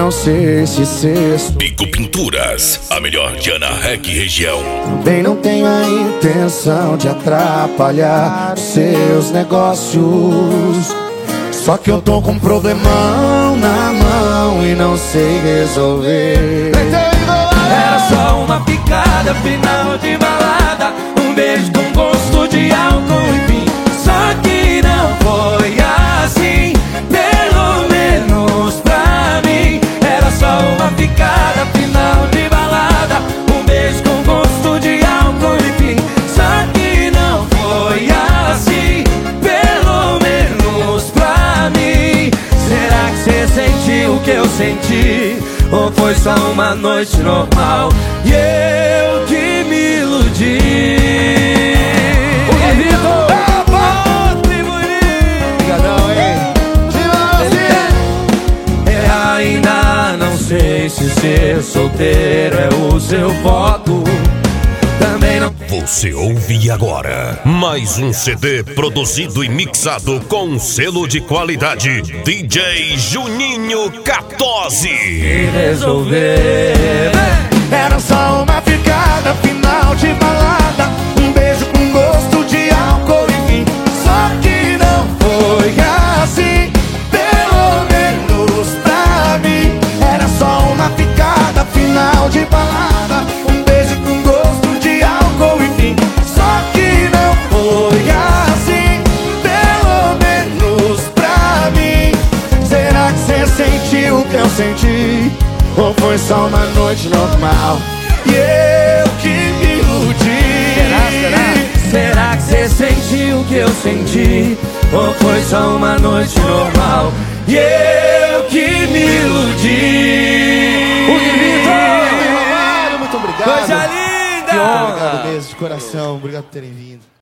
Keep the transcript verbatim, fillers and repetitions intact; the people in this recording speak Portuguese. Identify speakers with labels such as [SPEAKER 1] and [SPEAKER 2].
[SPEAKER 1] não sei se sexto.
[SPEAKER 2] Pico Pinturas, a melhor Diana Rec região.
[SPEAKER 1] Também não tenho a intenção de atrapalhar seus negócios. Só que eu tô com um problemão na mão e não sei resolver.
[SPEAKER 3] Era só uma picada, final de balada, um beijo com gosto de álcool, enfim. Só que não foi assim, pelo menos pra mim. Era só uma picada, final de balada, um beijo com gosto de álcool, enfim. Só que não foi assim, pelo menos pra mim. Será que cê sentiu o que eu senti? Ou foi só uma noite normal e eu que me iludi? O Vitor! Obrigadão, hein? É, ainda não sei se ser solteiro é o seu foco. Também não.
[SPEAKER 2] Você ouve agora mais um C D produzido e mixado com selo de qualidade D J Juninho quatorze.
[SPEAKER 3] E resolver.
[SPEAKER 1] Era só uma ficada, final de balada, um beijo com gosto de álcool, enfim. Só que não foi assim, pelo menos pra mim. Era só uma ficada, final de balada, um beijo com gosto de álcool, enfim. Só que não foi assim, pelo menos pra mim. Será que cê sentiu o que eu senti? Ou foi só uma noite normal e eu que me iludi?
[SPEAKER 3] Será, será? Será que cê sentiu o que eu senti? Ou foi só uma noite normal e eu que me iludi? O Vitor!
[SPEAKER 1] Muito obrigado.
[SPEAKER 3] Coisa linda!
[SPEAKER 1] Que honra. Obrigado mesmo, de coração. Obrigado por terem vindo.